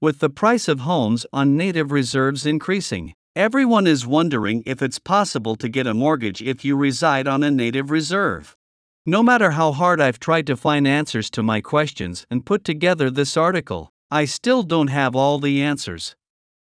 With the price of homes on native reserves increasing, everyone is wondering if it's possible to get a mortgage if you reside on a native reserve. No matter how hard I've tried to find answers to my questions and put together this article, I still don't have all the answers.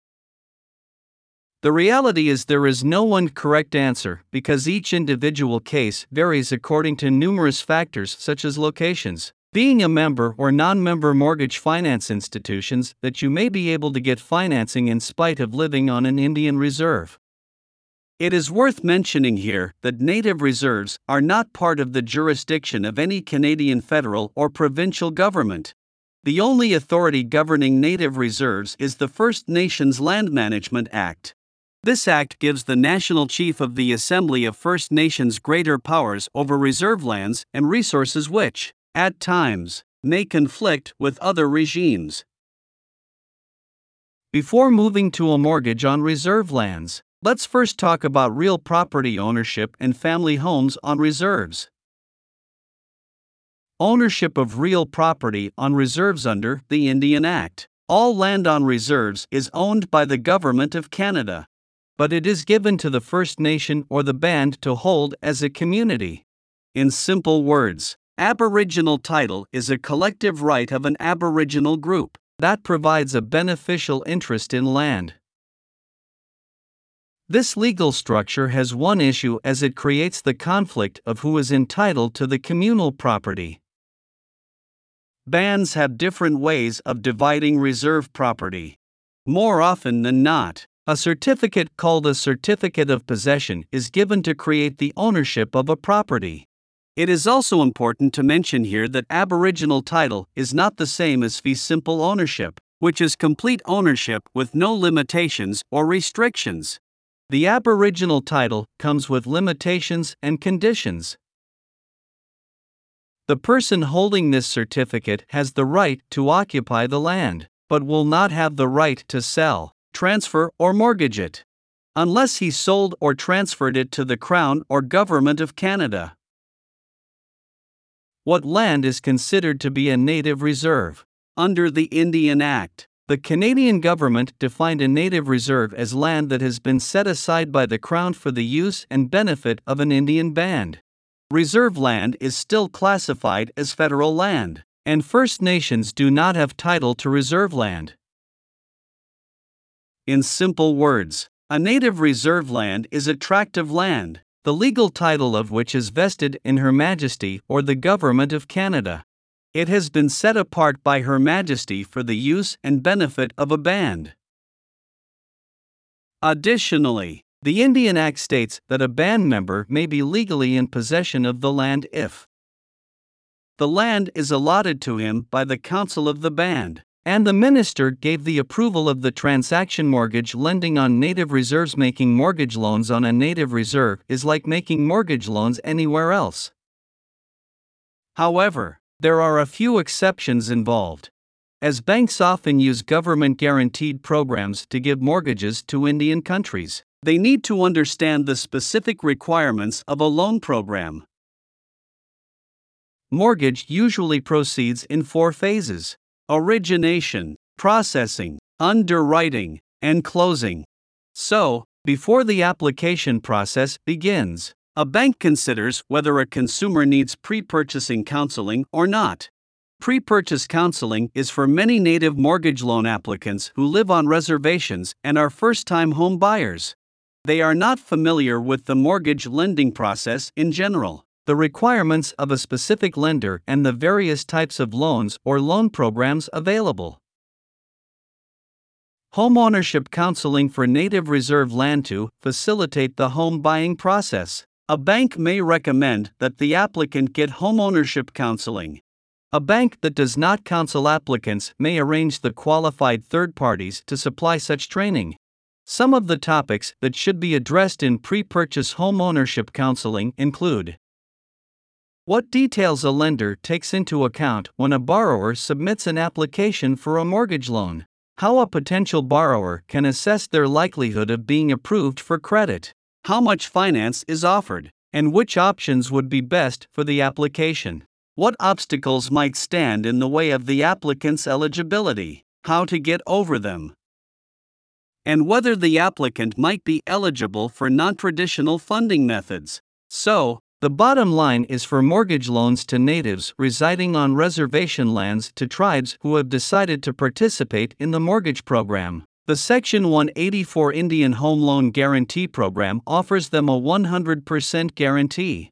The reality is there is no one correct answer because each individual case varies according to numerous factors such as locations, being a member or non-member mortgage finance institutions that you may be able to get financing in spite of living on an Indian reserve. It is worth mentioning here that native reserves are not part of the jurisdiction of any Canadian federal or provincial government. The only authority governing native reserves is the First Nations Land Management Act. This act gives the National Chief of the Assembly of First Nations greater powers over reserve lands and resources which, at times, may conflict with other regimes. Before moving to a mortgage on reserve lands, let's first talk about real property ownership and family homes on reserves. Ownership of real property on reserves under the Indian Act. All land on reserves is owned by the Government of Canada, but it is given to the First Nation or the band to hold as a community. In simple words, Aboriginal title is a collective right of an Aboriginal group that provides a beneficial interest in land. This legal structure has one issue as it creates the conflict of who is entitled to the communal property. Bands have different ways of dividing reserve property. More often than not, a certificate called a certificate of possession is given to create the ownership of a property. It is also important to mention here that Aboriginal title is not the same as fee simple ownership, which is complete ownership with no limitations or restrictions. The Aboriginal title comes with limitations and conditions. The person holding this certificate has the right to occupy the land, but will not have the right to sell, transfer, or mortgage it, unless he sold or transferred it to the Crown or Government of Canada. What land is considered to be a native reserve? Under the Indian Act, the Canadian government defined a native reserve as land that has been set aside by the Crown for the use and benefit of an Indian band. Reserve land is still classified as federal land, and First Nations do not have title to reserve land. In simple words, a native reserve land is a tract of land, the legal title of which is vested in Her Majesty or the Government of Canada. It has been set apart by Her Majesty for the use and benefit of a band. Additionally, the Indian Act states that a band member may be legally in possession of the land if the land is allotted to him by the council of the band, and the minister gave the approval of the transaction. Mortgage lending on native reserves. Making mortgage loans on a native reserve is like making mortgage loans anywhere else. However, there are a few exceptions involved, as banks often use government-guaranteed programs to give mortgages to Indian countries. They need to understand the specific requirements of a loan program. Mortgage usually proceeds in 4 phases: origination, processing, underwriting, and closing. So, before the application process begins, a bank considers whether a consumer needs pre-purchasing counseling or not. Pre-purchase counseling is for many native mortgage loan applicants who live on reservations and are first-time home buyers. They are not familiar with the mortgage lending process in general, the requirements of a specific lender, and the various types of loans or loan programs available. Homeownership counseling for native reserve land. To facilitate the home buying process, a bank may recommend that the applicant get homeownership counseling. A bank that does not counsel applicants may arrange the qualified third parties to supply such training. Some of the topics that should be addressed in pre-purchase homeownership counseling include: what details a lender takes into account when a borrower submits an application for a mortgage loan, how a potential borrower can assess their likelihood of being approved for credit, how much finance is offered, and which options would be best for the application, what obstacles might stand in the way of the applicant's eligibility. how to get over them, and whether the applicant might be eligible for non-traditional funding methods. So, the bottom line is for mortgage loans to natives residing on reservation lands to tribes who have decided to participate in the mortgage program. The Section 184 Indian Home Loan Guarantee Program offers them a 100% guarantee.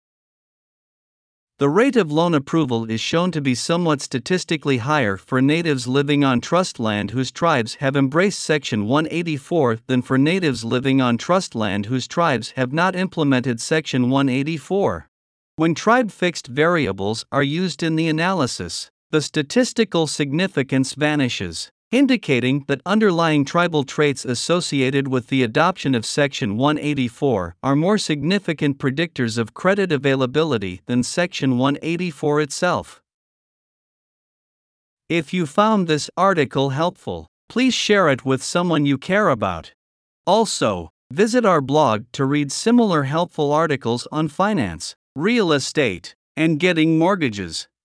The rate of loan approval is shown to be somewhat statistically higher for natives living on trust land whose tribes have embraced Section 184 than for natives living on trust land whose tribes have not implemented Section 184. When tribe fixed variables are used in the analysis, the statistical significance vanishes, indicating that underlying tribal traits associated with the adoption of Section 184 are more significant predictors of credit availability than Section 184 itself. If you found this article helpful, please share it with someone you care about. Also, visit our blog to read similar helpful articles on finance, real estate, and getting mortgages.